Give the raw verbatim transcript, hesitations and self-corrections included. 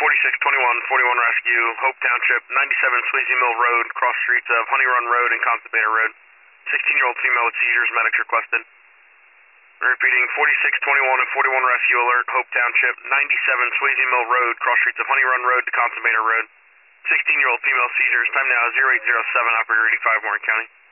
forty-six twenty-one, forty-one Rescue, Hope Township, ninety-seven Swayze Mill Road, cross streets of Honey Run Road and Constipator Road. sixteen-year-old female with seizures, medics requested. Repeating, forty-six twenty-one and forty-one Rescue Alert, Hope Township, ninety-seven Swayze Mill Road, cross streets of Honey Run Road to Constipator Road. sixteen-year-old female seizures, time now zero eight zero seven, operator eighty-five, Warren County.